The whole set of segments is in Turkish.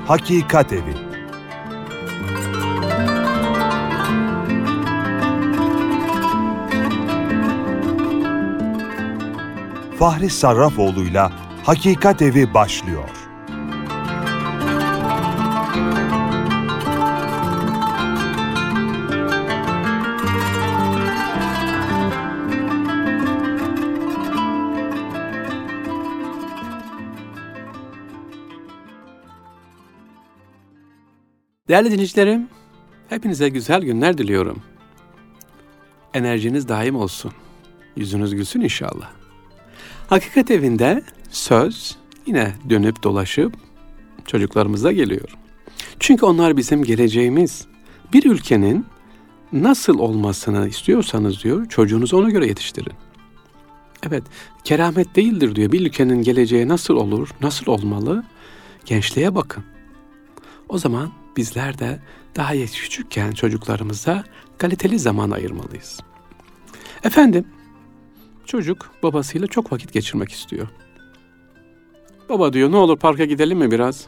Hakikat Evi. Fahri Sarrafoğlu'yla Hakikat Evi başlıyor. Değerli dinleyicilerim, hepinize güzel günler diliyorum. Enerjiniz daim olsun. Yüzünüz gülsün inşallah. Hakikat Evi'nde söz yine dönüp dolaşıp çocuklarımıza geliyor. Çünkü onlar bizim geleceğimiz. Bir ülkenin nasıl olmasını istiyorsanız diyor, çocuğunuzu ona göre yetiştirin. Evet, keramet değildir diyor. Bir ülkenin geleceği nasıl olur, nasıl olmalı? Gençliğe bakın. O zaman bizler de daha küçükken çocuklarımıza kaliteli zaman ayırmalıyız. Efendim, çocuk babasıyla çok vakit geçirmek istiyor. Baba diyor, ne olur parka gidelim mi biraz?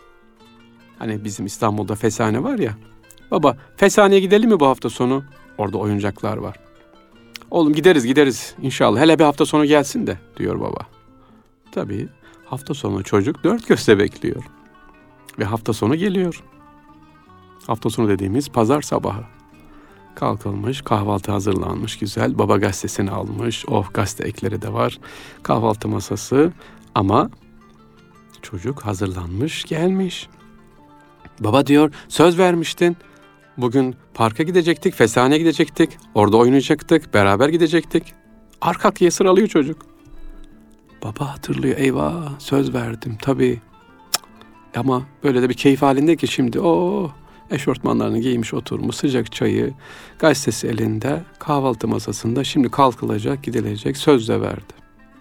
Hani bizim İstanbul'da Fesane var ya. Baba, Fesane'ye gidelim mi bu hafta sonu? Orada oyuncaklar var. Oğlum gideriz inşallah. Hele bir hafta sonu gelsin de diyor baba. Tabii hafta sonu çocuk dört gözle bekliyor. Ve hafta sonu geliyor. Hafta sonu dediğimiz pazar sabahı. Kalkılmış, kahvaltı hazırlanmış güzel. Baba gazetesini almış. Oh, gazete ekleri de var. Kahvaltı masası. Ama çocuk hazırlanmış gelmiş. Baba diyor, söz vermiştin. Bugün parka gidecektik, Fesane'ye gidecektik. Orada oynayacaktık, beraber gidecektik. Arka arkaya sıralıyor çocuk. Baba hatırlıyor, eyvah söz verdim tabii. Ama böyle de bir keyif halinde ki şimdi eşortmanlarını giymiş oturmuş, sıcak çayı, gazetesi elinde, kahvaltı masasında, şimdi kalkılacak, gidilecek, söz de verdi.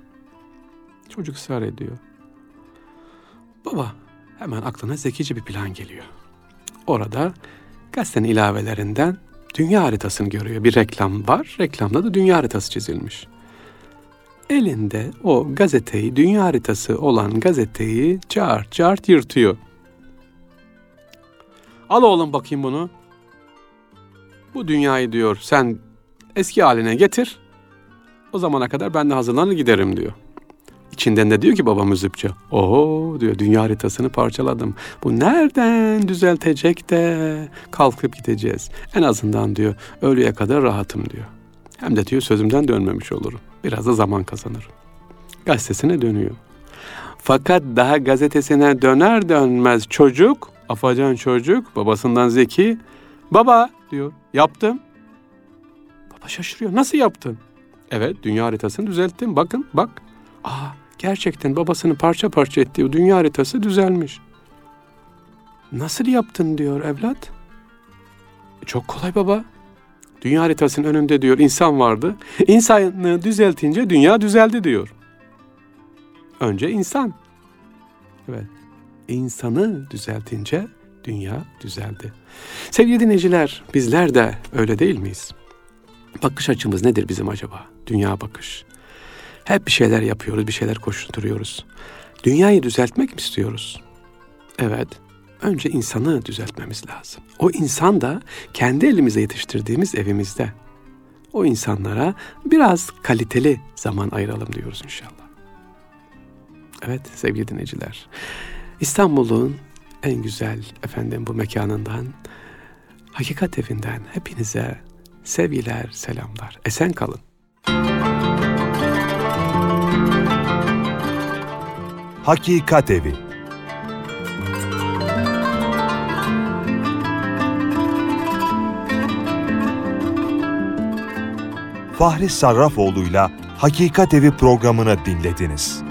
Çocuk ısrar ediyor. Baba, hemen aklına zekice bir plan geliyor. Orada gazetenin ilavelerinden dünya haritasını görüyor. Bir reklam var, reklamda da dünya haritası çizilmiş. Elinde o gazeteyi, dünya haritası olan gazeteyi cart yırtıyor. Al oğlum bakayım bunu. Bu dünyayı diyor sen eski haline getir. O zamana kadar ben de hazırlanır giderim diyor. İçinden de diyor ki baba müzipçi. Diyor dünya haritasını parçaladım. Bu nereden düzeltecek de kalkıp gideceğiz. En azından diyor öğleye kadar rahatım diyor. Hem de diyor sözümden dönmemiş olurum. Biraz da zaman kazanırım. Gazetesine dönüyor. Fakat daha gazetesine döner dönmez çocuk, afacan çocuk, babasından zeki. Baba diyor, yaptım. Baba şaşırıyor, nasıl yaptın? Evet, dünya haritasını düzelttim, bakın, bak. Gerçekten babasının parça parça ettiği o dünya haritası düzelmiş. Nasıl yaptın diyor evlat. Çok kolay baba. Dünya haritasının önünde diyor insan vardı. İnsanı düzeltince dünya düzeldi diyor. Önce insan. Evet. İnsanı düzeltince dünya düzeldi. Sevgili dinleyiciler, bizler de öyle değil miyiz? Bakış açımız nedir bizim acaba? Dünya bakış. Hep bir şeyler yapıyoruz, bir şeyler koşturuyoruz. Dünyayı düzeltmek mi istiyoruz? Evet. Önce insanı düzeltmemiz lazım. O insan da kendi elimize yetiştirdiğimiz evimizde. O insanlara biraz kaliteli zaman ayıralım diyoruz inşallah. Evet sevgili dinleyiciler. İstanbul'un en güzel bu mekanından, Hakikat Evi'nden hepinize sevgiler, selamlar. Esen kalın. Hakikat Evi. Fahri Sarrafoğlu'yla Hakikat Evi programını dinlediniz.